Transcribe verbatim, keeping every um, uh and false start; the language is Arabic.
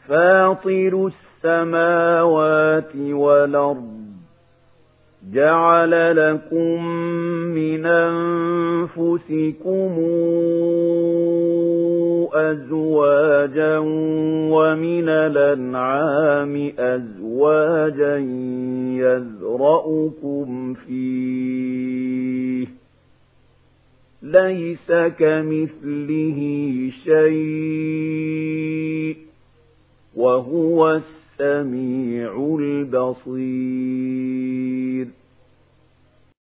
فاطر السماوات والأرض جعل لكم من أنفسكم أزواجا ومن الأنعام أزواجا يذرأكم فيه ليس كمثله شيء وهو السميع البصير